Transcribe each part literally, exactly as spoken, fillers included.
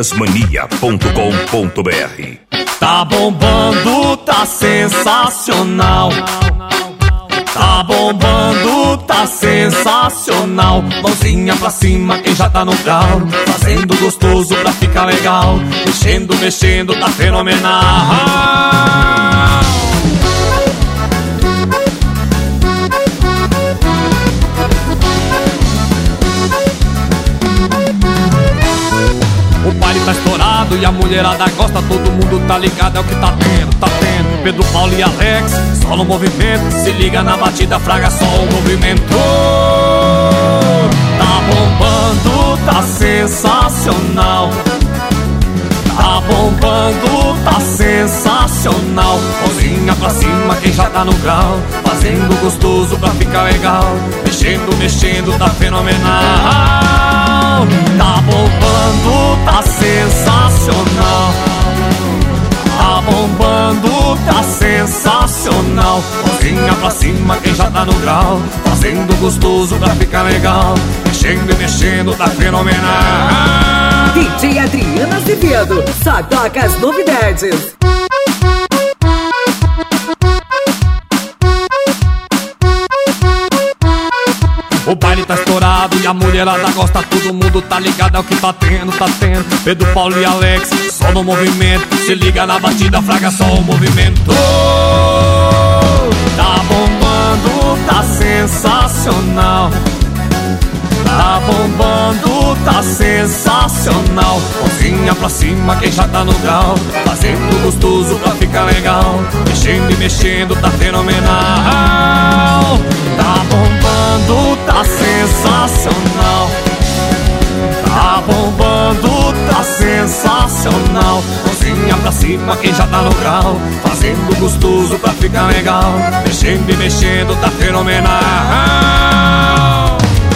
Bebidas Mania ponto com ponto br. Tá bombando, tá sensacional. Tá bombando, tá sensacional. Mãozinha pra cima, quem já tá no grau, fazendo gostoso pra ficar legal. Mexendo, mexendo, tá fenomenal. O baile tá estourado e a mulherada gosta, todo mundo tá ligado, é o que tá tendo, tá tendo. Pedro, Paulo e Alex, só no movimento, se liga na batida, fraga só o movimento. Tá bombando, tá sensacional. Tá bombando, tá sensacional. Mãozinha pra cima, quem já tá no grau, fazendo gostoso pra ficar legal. Mexendo, mexendo, tá fenomenal. Tá bombando, tá sensacional. Tá bombando, tá sensacional. Mãozinha pra cima, quem já tá no grau, fazendo gostoso pra ficar legal. Mexendo e mexendo, tá fenomenal. D J Adriano Azevedo, só toca as novidades. O baile tá estourado e a mulherada gosta, todo mundo tá ligado, é o que tá tendo, tá tendo. Pedro, Paulo e Alex, só no movimento, se liga na batida, fraga só o movimento. Tá bombando, tá sensacional. Tá bombando, tá sensacional. Mãozinha pra cima, quem já tá no grau, fazendo gostoso pra ficar legal. Mexendo e mexendo, tá fenomenal. Tá bombando, tá sensacional. Tá bombando, tá sensacional. Mãozinha pra cima, quem já tá no grau, fazendo gostoso pra ficar legal. Mexendo e mexendo, tá fenomenal.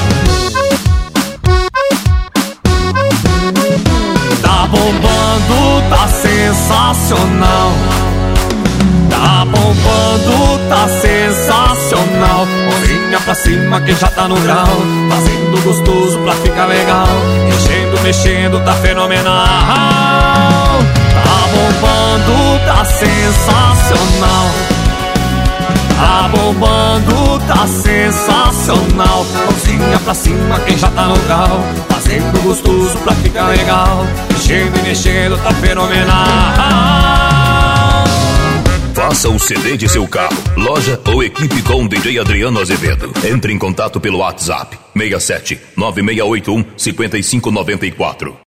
Tá bombando, tá sensacional. Tá bombando, tá sensacional. Mãozinha pra cima, quem já tá no grau, fazendo gostoso pra ficar legal. Mexendo, mexendo, tá fenomenal. Tá bombando, tá sensacional. Tá bombando, tá sensacional. Mãozinha pra cima, quem já tá no grau, fazendo gostoso pra ficar legal. Mexendo e mexendo, tá fenomenal. Faça o C D de seu carro, loja ou equipe com D J Adriano Azevedo. Entre em contato pelo WhatsApp seis sete nove seis oito um cinco cinco nove quatro.